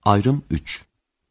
Ayrım 3.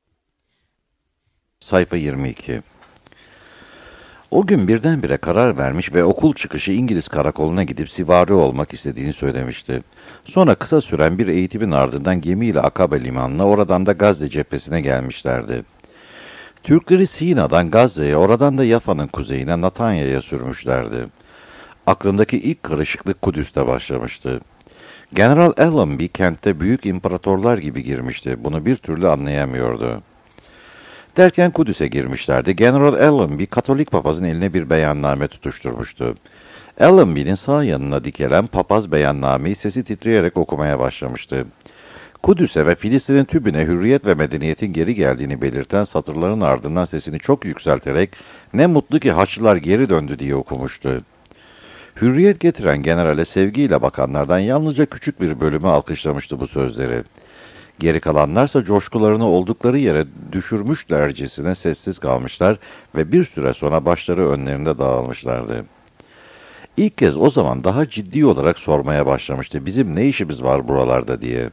Sayfa 22. O gün birdenbire karar vermiş ve okul çıkışı İngiliz karakoluna gidip sivari olmak istediğini söylemişti. Sonra kısa süren bir eğitimin ardından gemiyle Akabe limanına, oradan da Gazze cephesine gelmişlerdi. Türkleri Sina'dan Gazze'ye, oradan da Yafa'nın kuzeyine Natanya'ya sürmüşlerdi. Aklındaki ilk karışıklık Kudüs'te başlamıştı. General Allenby kentte büyük imparatorlar gibi girmişti. Bunu bir türlü anlayamıyordu. Derken Kudüs'e girmişlerdi. General Allenby, Katolik papazın eline bir beyanname tutuşturmuştu. Allenby'nin sağ yanına dikelen papaz beyannameyi sesi titreyerek okumaya başlamıştı. Kudüs'e ve Filistin'in tümüne hürriyet ve medeniyetin geri geldiğini belirten satırların ardından sesini çok yükselterek "Ne mutlu ki Haçlılar geri döndü" diye okumuştu. Hürriyet getiren generale sevgiyle bakanlardan yalnızca küçük bir bölümü alkışlamıştı bu sözleri. Geri kalanlarsa coşkularını oldukları yere düşürmüşlercesine sessiz kalmışlar ve bir süre sonra başları önlerinde dağılmışlardı. İlk kez o zaman daha ciddi olarak sormaya başlamıştı, "Bizim ne işimiz var buralarda?" diye.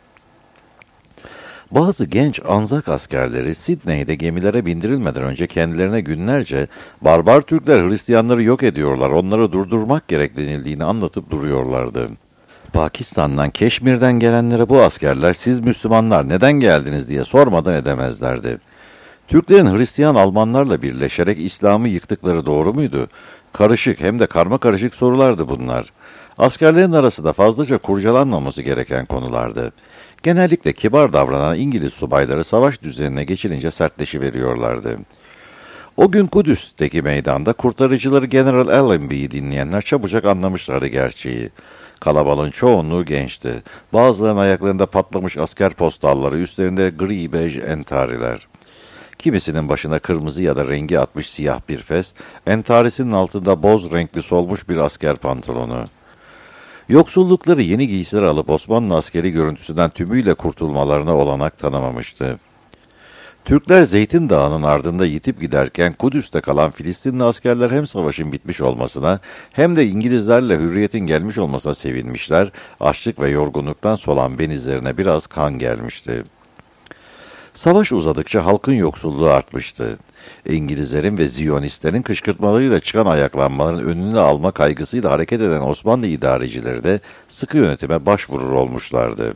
Bazı genç Anzak askerleri Sidney'de gemilere bindirilmeden önce kendilerine günlerce "Barbar Türkler Hristiyanları yok ediyorlar, onları durdurmak gerek" denildiğini anlatıp duruyorlardı. Pakistan'dan, Keşmir'den gelenlere bu askerler "Siz Müslümanlar neden geldiniz?" diye sormadan edemezlerdi. Türklerin Hristiyan Almanlarla birleşerek İslam'ı yıktıkları doğru muydu? Karışık, hem de karma karışık sorulardı bunlar. Askerlerin arasında fazlaca kurcalanmaması gereken konulardı. Genellikle kibar davranan İngiliz subayları savaş düzenine geçilince sertleşiveriyorlardı. O gün Kudüs'teki meydanda kurtarıcıları General Allenby'yi dinleyenler çabucak anlamışlardı gerçeği. Kalabalığın çoğunluğu gençti. Bazılarının ayaklarında patlamış asker postalları, üstlerinde gri bej entariler. Kimisinin başına kırmızı ya da rengi atmış siyah bir fes, entarisinin altında boz renkli solmuş bir asker pantolonu. Yoksullukları yeni giysiler alıp Osmanlı askeri görüntüsünden tümüyle kurtulmalarına olanak tanımamıştı. Türkler Zeytin Dağı'nın ardında yitip giderken Kudüs'te kalan Filistinli askerler hem savaşın bitmiş olmasına hem de İngilizlerle hürriyetin gelmiş olmasına sevinmişler, açlık ve yorgunluktan solan benizlerine biraz kan gelmişti. Savaş uzadıkça halkın yoksulluğu artmıştı. İngilizlerin ve Ziyonistlerin kışkırtmalarıyla çıkan ayaklanmaların önünü alma kaygısıyla hareket eden Osmanlı idarecileri de sıkı yönetime başvurur olmuşlardı.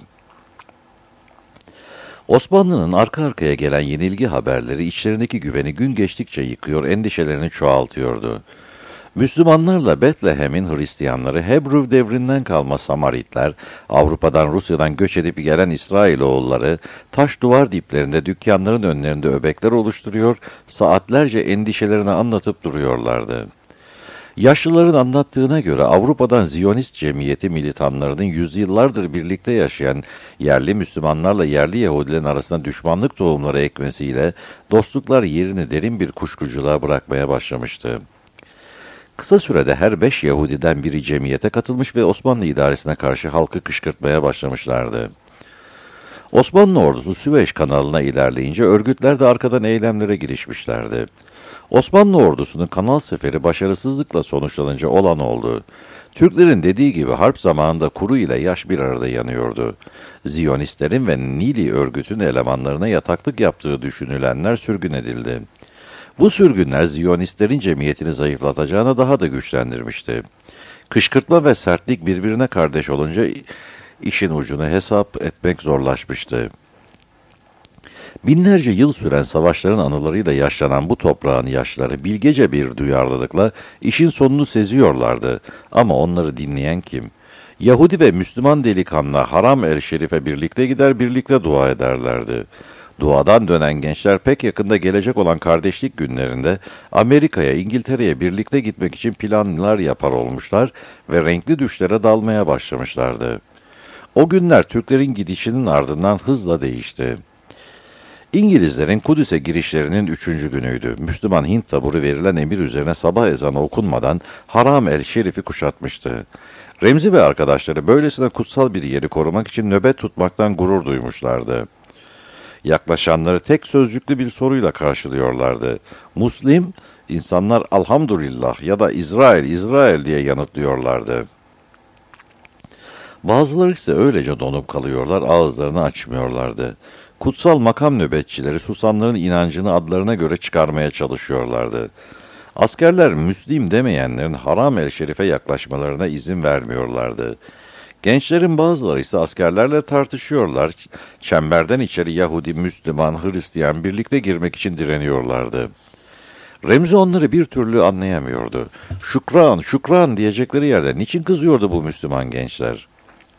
Osmanlı'nın arka arkaya gelen yenilgi haberleri içlerindeki güveni gün geçtikçe yıkıyor, endişelerini çoğaltıyordu. Müslümanlarla Betlehem'in Hristiyanları, Hebrew devrinden kalma Samaritler, Avrupa'dan, Rusya'dan göç edip gelen İsrailoğulları, taş duvar diplerinde, dükkanların önlerinde öbekler oluşturuyor, saatlerce endişelerini anlatıp duruyorlardı. Yaşlıların anlattığına göre Avrupa'dan Ziyonist cemiyeti militanlarının yüzyıllardır birlikte yaşayan yerli Müslümanlarla yerli Yahudilerin arasında düşmanlık tohumları ekmesiyle dostluklar yerini derin bir kuşkuculuğa bırakmaya başlamıştı. Kısa sürede her 5 Yahudiden biri cemiyete katılmış ve Osmanlı idaresine karşı halkı kışkırtmaya başlamışlardı. Osmanlı ordusu Süveyş kanalına ilerleyince örgütler de arkadan eylemlere girişmişlerdi. Osmanlı ordusunun kanal seferi başarısızlıkla sonuçlanınca olan oldu. Türklerin dediği gibi harp zamanında kuru ile yaş bir arada yanıyordu. Ziyonistlerin ve Nili örgütün elemanlarına yataklık yaptığı düşünülenler sürgün edildi. Bu sürgünler Ziyonistlerin cemiyetini zayıflatacağına daha da güçlendirmişti. Kışkırtma ve sertlik birbirine kardeş olunca işin ucunu hesap etmek zorlaşmıştı. Binlerce yıl süren savaşların anılarıyla yaşlanan bu toprağın yaşları bilgece bir duyarlılıkla işin sonunu seziyorlardı. Ama onları dinleyen kim? Yahudi ve Müslüman delikanlı Haram el-Şerif'e birlikte gider, birlikte dua ederlerdi. Duadan dönen gençler pek yakında gelecek olan kardeşlik günlerinde Amerika'ya, İngiltere'ye birlikte gitmek için planlar yapar olmuşlar ve renkli düşlere dalmaya başlamışlardı. O günler Türklerin gidişinin ardından hızla değişti. İngilizlerin Kudüs'e girişlerinin 3. günüydü. Müslüman Hint taburu verilen emir üzerine sabah ezanı okunmadan Haram el-Şerif'i kuşatmıştı. Remzi ve arkadaşları böylesine kutsal bir yeri korumak için nöbet tutmaktan gurur duymuşlardı. Yaklaşanları tek sözcüklü bir soruyla karşılıyorlardı. Muslim, insanlar "Elhamdülillah" ya da "İsrail, İsrail" diye yanıtlıyorlardı. Bazıları ise öylece donup kalıyorlar, ağızlarını açmıyorlardı. Kutsal makam nöbetçileri susanların inancını adlarına göre çıkarmaya çalışıyorlardı. Askerler Müslim demeyenlerin haram el şerife yaklaşmalarına izin vermiyorlardı. Gençlerin bazıları ise askerlerle tartışıyorlar. Çemberden içeri Yahudi, Müslüman, Hristiyan birlikte girmek için direniyorlardı. Remzi onları bir türlü anlayamıyordu. Şükran, şükran diyecekleri yerde niçin kızıyordu bu Müslüman gençler?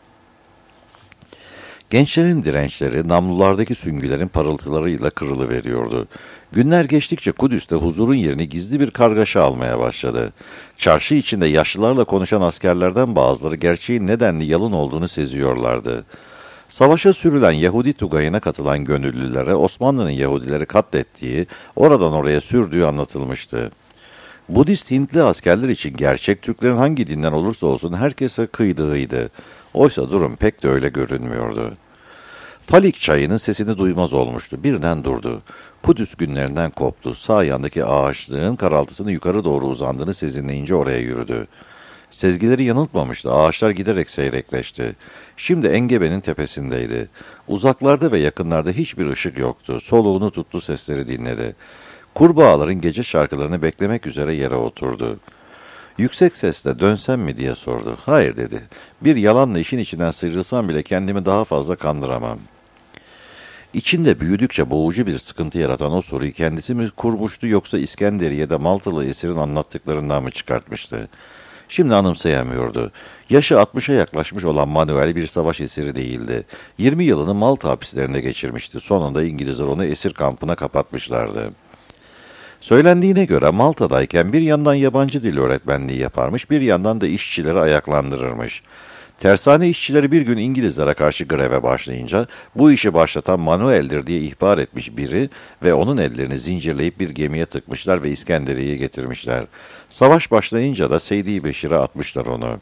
Gençlerin dirençleri namlulardaki süngülerin parıltılarıyla kırılıveriyordu. Günler geçtikçe Kudüs'te huzurun yerini gizli bir kargaşa almaya başladı. Çarşı içinde yaşlılarla konuşan askerlerden bazıları gerçeğin nedenli yalın olduğunu seziyorlardı. Savaşa sürülen Yahudi tugayına katılan gönüllülere Osmanlı'nın Yahudileri katlettiği, oradan oraya sürdüğü anlatılmıştı. Budist Hintli askerler için gerçek Türklerin hangi dinden olursa olsun herkese kıydığıydı. Oysa durum pek de öyle görünmüyordu. Falik çayının sesini duymaz olmuştu. Birden durdu. Kudüs günlerinden koptu. Sağ yandaki ağaçlığın karaltısını yukarı doğru uzandığını sezinleyince oraya yürüdü. Sezgileri yanıltmamıştı. Ağaçlar giderek seyrekleşti. Şimdi engebenin tepesindeydi. Uzaklarda ve yakınlarda hiçbir ışık yoktu. Soluğunu tuttu, sesleri dinledi. Kurbağaların gece şarkılarını beklemek üzere yere oturdu. Yüksek sesle dönsem mi diye sordu. Hayır dedi. Bir yalanla işin içinden sıyrılsam bile kendimi daha fazla kandıramam. İçinde büyüdükçe boğucu bir sıkıntı yaratan o soruyu kendisi mi kurmuştu yoksa İskenderiye'de Maltalı esirin anlattıklarından mı çıkartmıştı? Şimdi anımsayamıyordu. Yaşı 60'a yaklaşmış olan Manuel bir savaş esiri değildi. 20 yılını Malta hapislerinde geçirmişti. Sonunda İngilizler onu esir kampına kapatmışlardı. Söylendiğine göre Malta'dayken bir yandan yabancı dil öğretmenliği yaparmış, bir yandan da işçileri ayaklandırırmış. Tersane işçileri bir gün İngilizlere karşı greve başlayınca bu işi başlatan Manuel'dir diye ihbar etmiş biri ve onun ellerini zincirleyip bir gemiye tıkmışlar ve İskenderiye'ye getirmişler. Savaş başlayınca da Seydi Beşir'e atmışlar onu.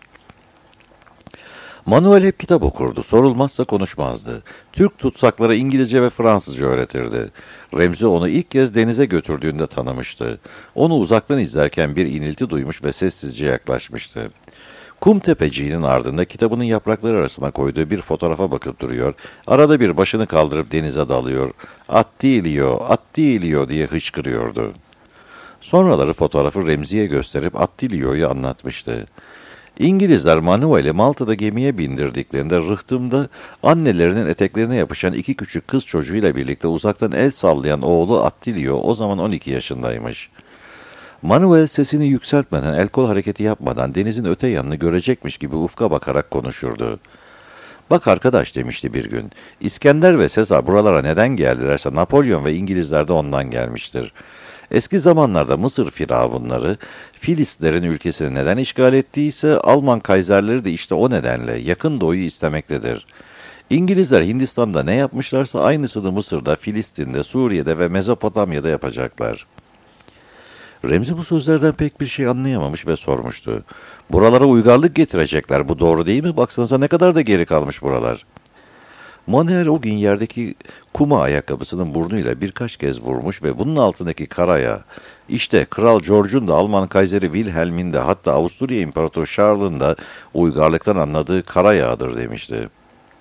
Manuel hep kitap okurdu, sorulmazsa konuşmazdı. Türk tutsaklara İngilizce ve Fransızca öğretirdi. Remzi onu ilk kez denize götürdüğünde tanımıştı. Onu uzaktan izlerken bir inilti duymuş ve sessizce yaklaşmıştı. Kum tepeciğinin ardında kitabının yaprakları arasına koyduğu bir fotoğrafa bakıp duruyor, arada bir başını kaldırıp denize dalıyor, "Attilio, Attilio" diye hıçkırıyordu. Sonraları fotoğrafı Remzi'ye gösterip Attilio'yu anlatmıştı. İngilizler Manuel'i Malta'da gemiye bindirdiklerinde rıhtımda annelerinin eteklerine yapışan iki küçük kız çocuğuyla birlikte uzaktan el sallayan oğlu Attilio o zaman 12 yaşındaymış. Manuel sesini yükseltmeden, el kol hareketi yapmadan denizin öte yanını görecekmiş gibi ufka bakarak konuşurdu. "Bak arkadaş," demişti bir gün, "İskender ve Sezar buralara neden geldilerse Napolyon ve İngilizler de ondan gelmiştir. Eski zamanlarda Mısır firavunları Filistlerin ülkesini neden işgal ettiyse Alman kayserleri de işte o nedenle yakın doğuyu istemektedir. İngilizler Hindistan'da ne yapmışlarsa aynısını Mısır'da, Filistin'de, Suriye'de ve Mezopotamya'da yapacaklar." Remzi bu sözlerden pek bir şey anlayamamış ve sormuştu. "Buralara uygarlık getirecekler, bu doğru değil mi? Baksanıza ne kadar da geri kalmış buralar." Manuel o gün yerdeki kuma ayakkabısının burnuyla birkaç kez vurmuş ve bunun altındaki karaya, işte Kral George'un da Alman Kayseri Wilhelm'in de hatta Avusturya İmparatoru Charles'ın da uygarlıktan anladığı kara yağdır demişti.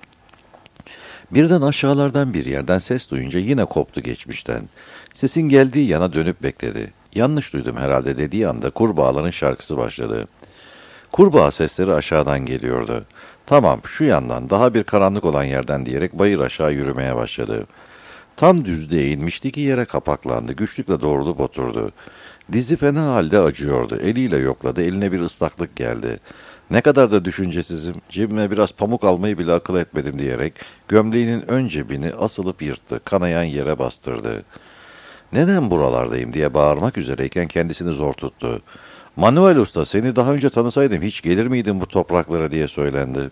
Birden aşağılardan bir yerden ses duyunca yine koptu geçmişten. Sesin geldiği yana dönüp bekledi. Yanlış duydum herhalde dediği anda kurbağaların şarkısı başladı. Kurbağa sesleri aşağıdan geliyordu. "Tamam, şu yandan, daha bir karanlık olan yerden" diyerek bayır aşağı yürümeye başladı. Tam düzlüğe inmişti ki yere kapaklandı. Güçlükle doğrulup oturdu. Dizi fena halde acıyordu. Eliyle yokladı. Eline bir ıslaklık geldi. "Ne kadar da düşüncesizim. Cebime biraz pamuk almayı bile akıl etmedim" diyerek gömleğinin ön cebini asılıp yırttı. Kanayan yere bastırdı. "Neden buralardayım?" diye bağırmak üzereyken kendisini zor tuttu. "Manuel Usta, seni daha önce tanısaydım hiç gelir miydin bu topraklara?" diye söylendi.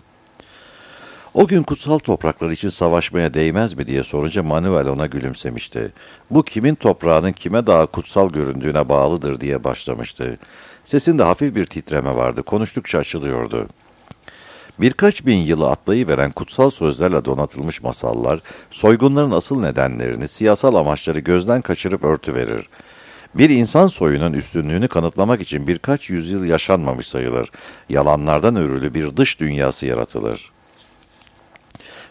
O gün kutsal topraklar için savaşmaya değmez mi diye sorunca Manuel ona gülümsemişti. Bu kimin toprağının kime daha kutsal göründüğüne bağlıdır diye başlamıştı. Sesinde hafif bir titreme vardı, konuştukça açılıyordu. Birkaç bin yılı atlayıveren kutsal sözlerle donatılmış masallar, soygunların asıl nedenlerini, siyasal amaçları gözden kaçırıp örtüverir. Bir insan soyunun üstünlüğünü kanıtlamak için birkaç yüzyıl yaşanmamış sayılır. Yalanlardan örülü bir dış dünyası yaratılır.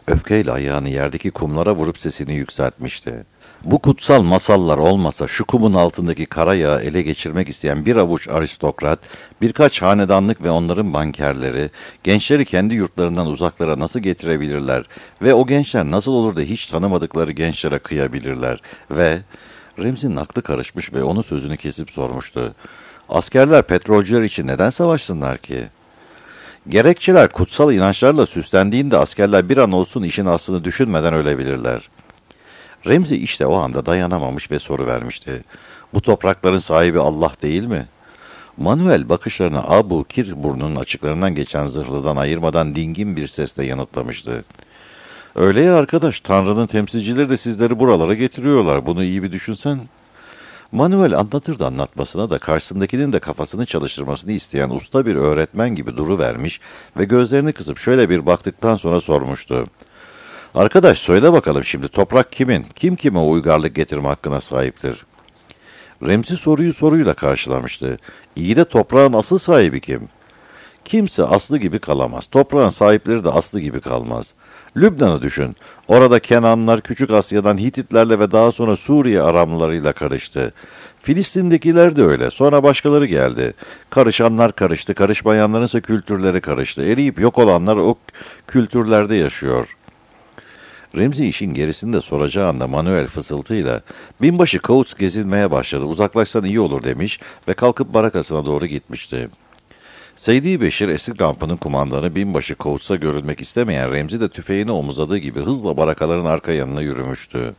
Öfkeyle ayağını yerdeki kumlara vurup sesini yükseltmişti. Bu kutsal masallar olmasa şu kumun altındaki kara yağı ele geçirmek isteyen bir avuç aristokrat, birkaç hanedanlık ve onların bankerleri, gençleri kendi yurtlarından uzaklara nasıl getirebilirler ve o gençler nasıl olur da hiç tanımadıkları gençlere kıyabilirler ve... Remzi'nin aklı karışmış ve onun sözünü kesip sormuştu. Askerler petrolcüler için neden savaşsınlar ki? Gerekçeler kutsal inançlarla süslendiğinde askerler bir an olsun işin aslını düşünmeden ölebilirler. Remzi işte o anda dayanamamış ve soru vermişti. Bu toprakların sahibi Allah değil mi? Manuel bakışlarını Abu Kir burnunun açıklarından geçen zırhlıdan ayırmadan dingin bir sesle yanıtlamıştı. Öyle ya arkadaş, Tanrı'nın temsilcileri de sizleri buralara getiriyorlar. Bunu iyi bir düşünsen. Manuel anlatırdı anlatmasına da karşısındakinin de kafasını çalıştırmasını isteyen usta bir öğretmen gibi duruvermiş ve gözlerini kısıp şöyle bir baktıktan sonra sormuştu. Arkadaş söyle bakalım şimdi toprak kimin? Kim kime uygarlık getirme hakkına sahiptir? Remzi soruyu soruyla karşılamıştı. İyi de toprağın asıl sahibi kim? Kimse aslı gibi kalamaz. Toprağın sahipleri de aslı gibi kalmaz. Lübnan'ı düşün. Orada Kenanlılar Küçük Asya'dan Hititlerle ve daha sonra Suriye Aramlılarıyla karıştı. Filistin'dekiler de öyle. Sonra başkaları geldi. Karışanlar karıştı. Karışmayanların ise kültürleri karıştı. Eriyip yok olanlar o kültürlerde yaşıyor. Remzi işin gerisini de soracağı anda Manuel fısıltıyla binbaşı Coates gezilmeye başladı. Uzaklaşsan iyi olur demiş ve kalkıp barakasına doğru gitmişti. Seydi Beşir esir kampının kumandanı binbaşı Coates'a görülmek istemeyen Remzi de tüfeğini omuzladığı gibi hızla barakaların arka yanına yürümüştü.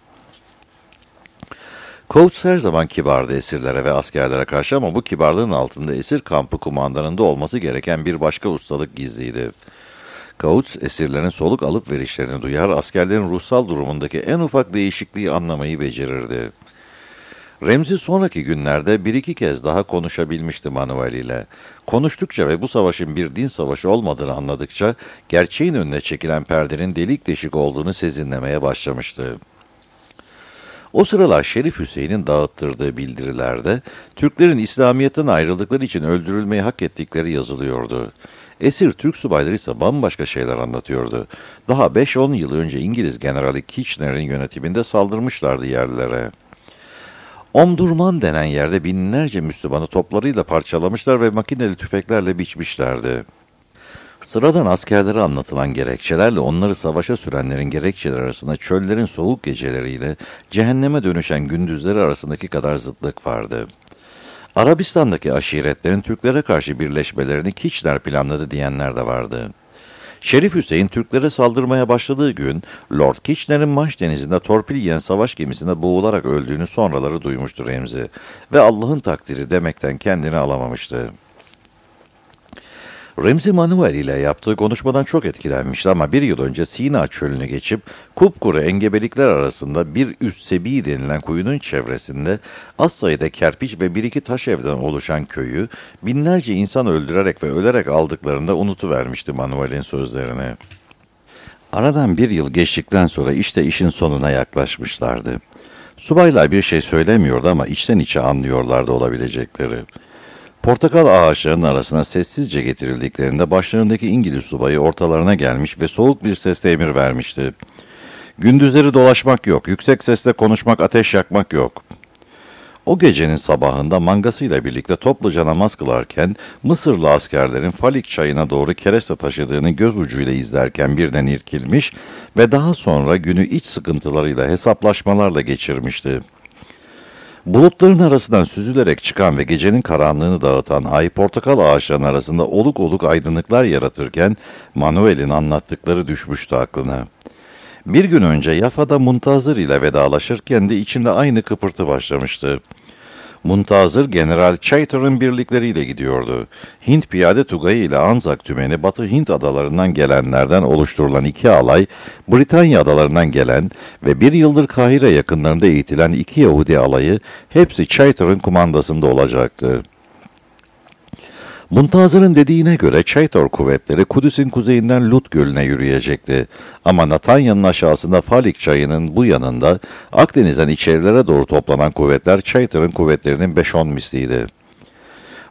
Coates her zaman kibardı esirlere ve askerlere karşı ama bu kibarlığın altında esir kampı kumandanında olması gereken bir başka ustalık gizliydi. Coates esirlerin soluk alıp verişlerini duyar, askerlerin ruhsal durumundaki en ufak değişikliği anlamayı becerirdi. Remzi sonraki günlerde bir iki kez daha konuşabilmişti Manuel ile. Konuştukça ve bu savaşın bir din savaşı olmadığını anladıkça, gerçeğin önüne çekilen perdenin delik deşik olduğunu sezinlemeye başlamıştı. O sıralar Şerif Hüseyin'in dağıttırdığı bildirilerde, Türklerin İslamiyet'ten ayrıldıkları için öldürülmeyi hak ettikleri yazılıyordu. Esir Türk subayları ise bambaşka şeyler anlatıyordu. Daha 5-10 yıl önce İngiliz Generali Kitchener'in yönetiminde saldırmışlardı yerlilere. Omdurman denen yerde binlerce Müslümanı toplarıyla parçalamışlar ve makineli tüfeklerle biçmişlerdi. Sıradan askerlere anlatılan gerekçelerle onları savaşa sürenlerin gerekçeleri arasında çöllerin soğuk geceleriyle cehenneme dönüşen gündüzleri arasındaki kadar zıtlık vardı. Arabistan'daki aşiretlerin Türklere karşı birleşmelerini Kitchener planladı diyenler de vardı. Şerif Hüseyin Türklere saldırmaya başladığı gün Lord Kitchener'in Manş denizinde torpil yiyen savaş gemisinde boğularak öldüğünü sonraları duymuştur Remzi ve Allah'ın takdiri demekten kendini alamamıştı. Remzi Manuel ile yaptığı konuşmadan çok etkilenmişti ama bir yıl önce Sina çölünü geçip kupkuru engebelikler arasında bir Üssebi denilen kuyunun çevresinde az sayıda kerpiç ve bir iki taş evden oluşan köyü binlerce insan öldürerek ve ölerek aldıklarında unutuvermişti Manuel'in sözlerini. Aradan bir yıl geçtikten sonra işte işin sonuna yaklaşmışlardı. Subaylar bir şey söylemiyordu ama içten içe anlıyorlardı olabilecekleri. Portakal ağaçlarının arasına sessizce getirildiklerinde başlarındaki İngiliz subayı ortalarına gelmiş ve soğuk bir sesle emir vermişti. Gündüzleri dolaşmak yok, yüksek sesle konuşmak, ateş yakmak yok. O gecenin sabahında mangasıyla birlikte topluca namaz kılarken Mısırlı askerlerin Falik çayına doğru kereste taşıdığını göz ucuyla izlerken birden irkilmiş ve daha sonra günü iç sıkıntılarıyla hesaplaşmalarla geçirmişti. Bulutların arasından süzülerek çıkan ve gecenin karanlığını dağıtan ay portakal ağaçlarının arasında oluk oluk aydınlıklar yaratırken Manuel'in anlattıkları düşmüştü aklına. Bir gün önce Yafa'da Muntazır ile vedalaşırken de içinde aynı kıpırtı başlamıştı. Muntazır General Chaytor'un birlikleriyle gidiyordu. Hint piyade tugayı ile Anzak tümeni Batı Hint adalarından gelenlerden oluşturulan iki alay, Britanya adalarından gelen ve bir yıldır Kahire yakınlarında eğitilen iki Yahudi alayı hepsi Chaytor'un kumandasında olacaktı. Muntazır'ın dediğine göre Chaytor kuvvetleri Kudüs'ün kuzeyinden Lut Gölü'ne yürüyecekti. Ama Natanya'nın aşağısında Falik çayının bu yanında Akdeniz'den içerilere doğru toplanan kuvvetler Chaytor'un kuvvetlerinin 5-10 misliydi.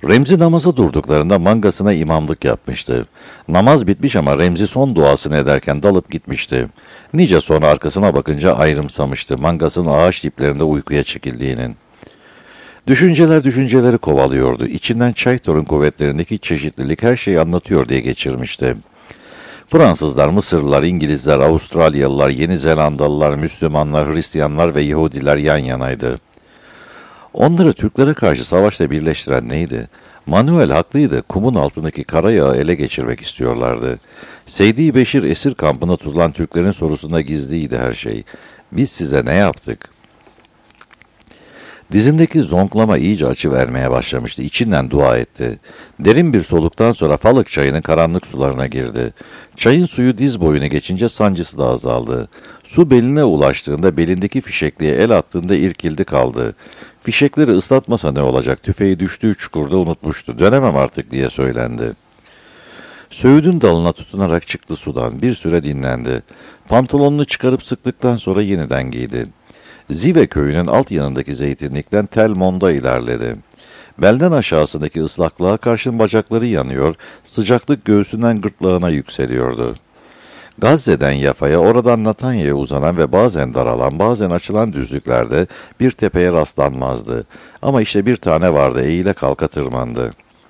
Remzi namaza durduklarında mangasına imamlık yapmıştı. Namaz bitmiş ama Remzi son duasını ederken dalıp gitmişti. Nice sonra arkasına bakınca ayrımsamıştı mangasın ağaç diplerinde uykuya çekildiğinin. Düşünceler düşünceleri kovalıyordu. İçinden Çaytor'un kuvvetlerindeki çeşitlilik her şeyi anlatıyor diye geçirmişti. Fransızlar, Mısırlılar, İngilizler, Avustralyalılar, Yeni Zelandalılar, Müslümanlar, Hristiyanlar ve Yahudiler yan yanaydı. Onları Türklere karşı savaşta birleştiren neydi? Manuel haklıydı. Kumun altındaki karayağı ele geçirmek istiyorlardı. Seydi Beşir esir kampına tutulan Türklerin sorusunda gizliydi her şey. Biz size ne yaptık? Dizindeki zonklama iyice açıvermeye başlamıştı. İçinden dua etti. Derin bir soluktan sonra Falık çayının karanlık sularına girdi. Çayın suyu diz boyuna geçince sancısı da azaldı. Su beline ulaştığında belindeki fişekliğe el attığında irkildi kaldı. Fişekleri ıslatmasa ne olacak? Tüfeği düştüğü çukurda unutmuştu. Dönemem artık diye söylendi. Söğüdün dalına tutunarak çıktı sudan. Bir süre dinlendi. Pantolonunu çıkarıp sıktıktan sonra yeniden giydi. Zive köyünün alt yanındaki zeytinlikten Telmon'da ilerledi. Belden aşağısındaki ıslaklığa karşın bacakları yanıyor, sıcaklık göğsünden gırtlağına yükseliyordu. Gazze'den Yafa'ya, oradan Natanya'ya uzanan ve bazen daralan, bazen açılan düzlüklerde bir tepeye rastlanmazdı. Ama işte bir tane vardı, eğile kalka tırmandı.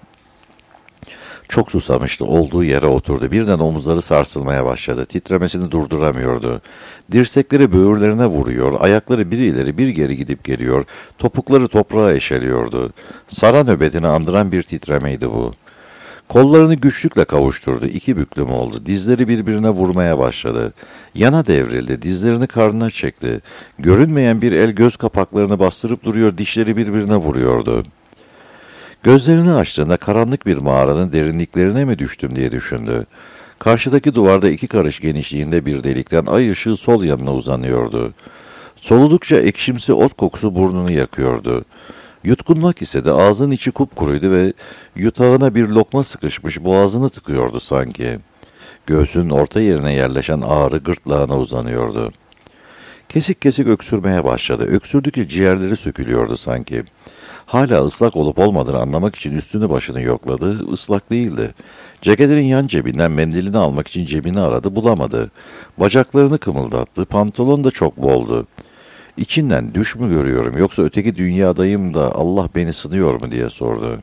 Çok susamıştı, olduğu yere oturdu. Birden omuzları sarsılmaya başladı. Titremesini durduramıyordu. Dirsekleri böğürlerine vuruyor, ayakları bir ileri bir geri gidip geliyor, topukları toprağa eşeliyordu. Sara nöbetini andıran bir titremeydi bu. Kollarını güçlükle kavuşturdu, iki büklüm oldu. Dizleri birbirine vurmaya başladı. Yana devrildi, dizlerini karnına çekti. Görünmeyen bir el göz kapaklarını bastırıp duruyor, dişleri birbirine vuruyordu. Gözlerini açtığında karanlık bir mağaranın derinliklerine mi düştüm diye düşündü. Karşıdaki duvarda 2 karış genişliğinde bir delikten ay ışığı sol yanına uzanıyordu. Soludukça ekşimsi ot kokusu burnunu yakıyordu. Yutkunmak istedi, ağzının içi kupkuruydu ve yutağına bir lokma sıkışmış boğazını tıkıyordu sanki. Göğsünün orta yerine yerleşen ağrı gırtlağına uzanıyordu. Kesik kesik öksürmeye başladı. Öksürdükçe ciğerleri sökülüyordu sanki. Hala ıslak olup olmadığını anlamak için üstünü başını yokladı. Islak değildi. Ceketinin yan cebinden mendilini almak için cebini aradı, bulamadı. Bacaklarını kımıldattı. Pantolon da çok boldu. İçinden düş mü görüyorum yoksa öteki dünyadayım da Allah beni sınıyor mu diye sordu.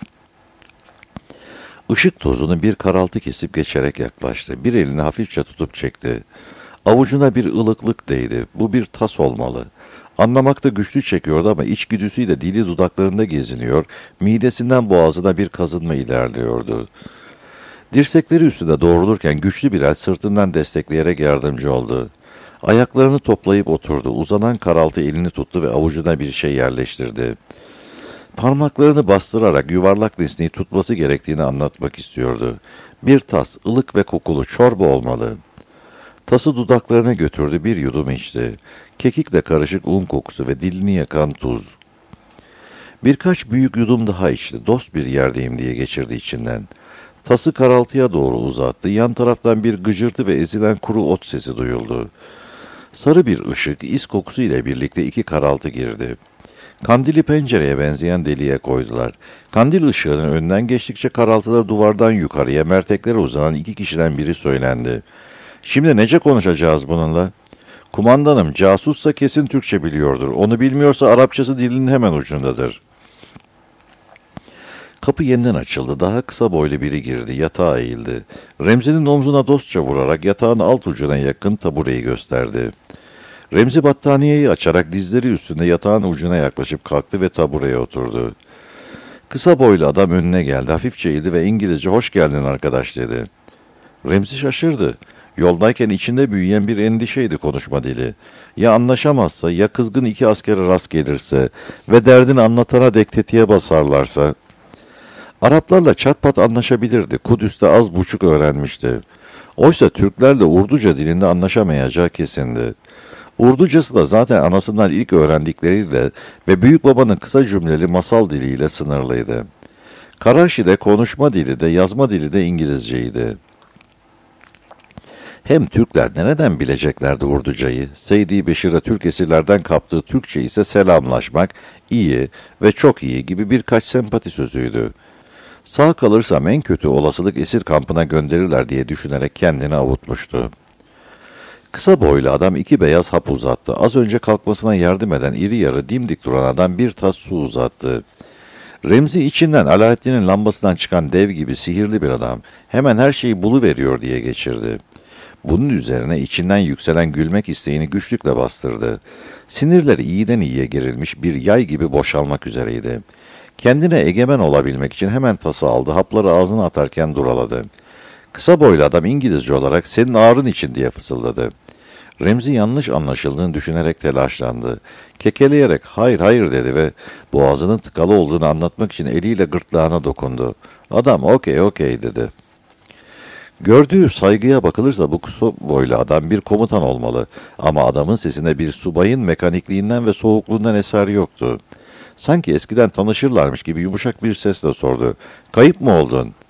Işık tozunu bir karaltı kesip geçerek yaklaştı. Bir elini hafifçe tutup çekti. Avucuna bir ılıklık değdi. Bu bir tas olmalı. Anlamakta güçlük çekiyordu ama içgüdüsüyle dili dudaklarında geziniyor, midesinden boğazına bir kazınma ilerliyordu. Dirsekleri üstünde doğrulurken güçlü bir el sırtından destekleyerek yardımcı oldu. Ayaklarını toplayıp oturdu, uzanan karaltı elini tuttu ve avucuna bir şey yerleştirdi. Parmaklarını bastırarak yuvarlak nesneyi tutması gerektiğini anlatmak istiyordu. Bir tas, ılık ve kokulu çorba olmalı. Tası dudaklarına götürdü, bir yudum içti. Kekikle karışık un kokusu ve dilini yakan tuz. Birkaç büyük yudum daha içti. Dost bir yerdeyim diye geçirdi içinden. Tası karaltıya doğru uzattı. Yan taraftan bir gıcırtı ve ezilen kuru ot sesi duyuldu. Sarı bir ışık, is kokusu ile birlikte 2 karaltı girdi. Kandili pencereye benzeyen deliğe koydular. Kandil ışığının önünden geçtikçe karaltılar duvardan yukarıya merteklere uzanan 2 kişiden biri söylendi. Şimdi nece konuşacağız bununla? Kumandanım, casussa kesin Türkçe biliyordur. Onu bilmiyorsa Arapçası dilinin hemen ucundadır. Kapı yeniden açıldı. Daha kısa boylu biri girdi. Yatağa eğildi. Remzi'nin omzuna dostça vurarak yatağın alt ucuna yakın tabureyi gösterdi. Remzi battaniyeyi açarak dizleri üstünde yatağın ucuna yaklaşıp kalktı ve tabureye oturdu. Kısa boylu adam önüne geldi. Hafifçe eğildi ve İngilizce "Hoş geldin arkadaş" dedi. Remzi şaşırdı. Yoldayken içinde büyüyen bir endişeydi konuşma dili. Ya anlaşamazsa, ya kızgın 2 askere rast gelirse ve derdini anlatana dek tetiğe basarlarsa? Araplarla çat pat anlaşabilirdi. Kudüs'te az buçuk öğrenmişti. Oysa Türklerle Urduca dilinde anlaşamayacağı kesindi. Urducası da zaten anasından ilk öğrendikleriyle ve büyük babanın kısa cümleli masal diliyle sınırlıydı. Karaşi'de konuşma dili de yazma dili de İngilizceydi. Hem Türkler nereden bileceklerdi Urducayı? Seydi Beşir'e Türk esirlerden kaptığı Türkçe ise selamlaşmak, iyi ve çok iyi gibi birkaç sempati sözüydü. Sağ kalırsam en kötü olasılık esir kampına gönderirler diye düşünerek kendini avutmuştu. Kısa boylu adam iki beyaz hap uzattı. Az önce kalkmasına yardım eden iri yarı dimdik duran adam bir tas su uzattı. Remzi içinden Alaaddin'in lambasından çıkan dev gibi sihirli bir adam. Hemen her şeyi buluveriyor diye geçirdi. Bunun üzerine içinden yükselen gülmek isteğini güçlükle bastırdı. Sinirleri iyiden iyiye gerilmiş bir yay gibi boşalmak üzereydi. Kendine egemen olabilmek için hemen tası aldı, hapları ağzına atarken duraladı. Kısa boylu adam İngilizce olarak senin ağrın için diye fısıldadı. Remzi yanlış anlaşıldığını düşünerek telaşlandı. Kekeleyerek hayır hayır dedi ve boğazının tıkalı olduğunu anlatmak için eliyle gırtlağına dokundu. Adam okey dedi. Gördüğü saygıya bakılırsa bu kısa boylu adam bir komutan olmalı. Ama adamın sesinde bir subayın mekanikliğinden ve soğukluğundan eser yoktu. Sanki eskiden tanışırlarmış gibi yumuşak bir sesle sordu. Kayıp mı oldun?